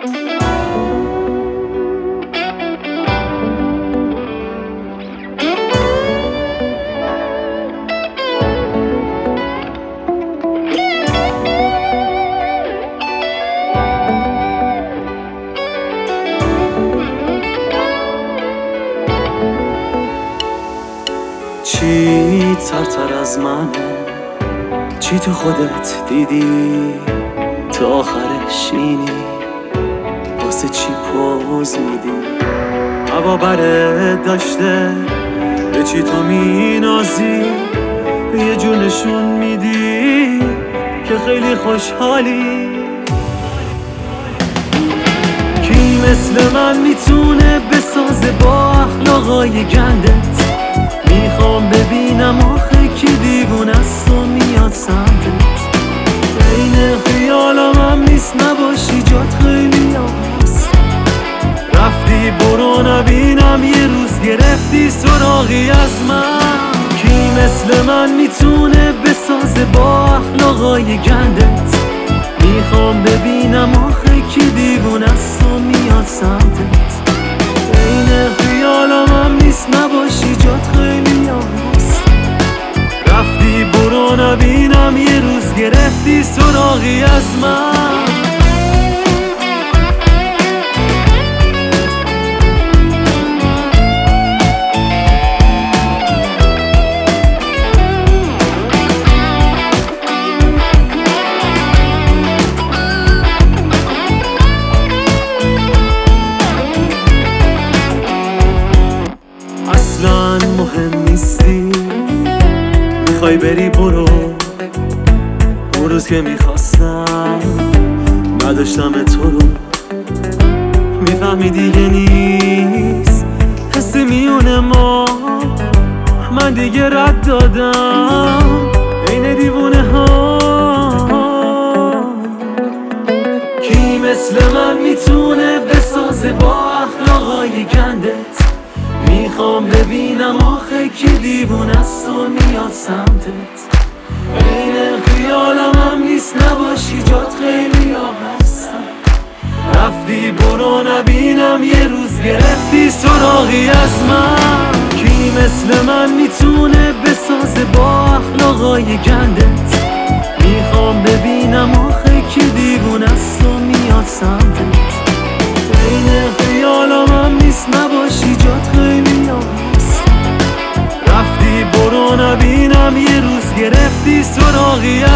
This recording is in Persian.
چی ترتر از منه؟ چی تو خودت دیدی تا آخرش اینی؟ واسه چی پوز میدی؟ هوا برت داشته به چی تو مینازی؟ یه جور نشون میدی که خیلی خوشحالی. کی مثل من میتونه بسازه با اخلاقای گندت؟ میخوام ببینم آخه کی دیوونه است و میاد سمتت. عین خیالم هم نیست نباشی، جات خیلی هست. رفتی برو نبینم، یه روز گرفتی سراغی از من. کی مثل من میتونه بسازه با اخلاقای گندت؟ میخوام ببینم آخه کی دیوونه است و میاد سمتت. عین خیالم هم نیست نباشی، جات خیلی هست. رفتی برو نبینم، یه روز گرفتی سراغی از من. اصلا مهم نیستی، میخوای بری برو. اون روز که میخواستم نداشتم تو رو، میفهمی دیگه نیست حس میونه ما. من دیگه رد دادم عین دیوونه ها. کی مثل من میتونه بسازه با اخلاقای گندت؟ میخوام ببینم آخه کی دیوونه است و میاد سمتت. عین خیالم هم نیست نباشی، جات خیلی هستم. رفتی برو نبینم، یه روز گرفتی سراغی از من. کی مثل من میتونه بسازه با اخلاقای گندت؟ میخوام ببینم آخه کی دیوونه است و میاد سمتت. عین خیالم هم نیست نباشی، جات خیلی هست. رفتی برو نبینم، یه روز گرفتی سراغی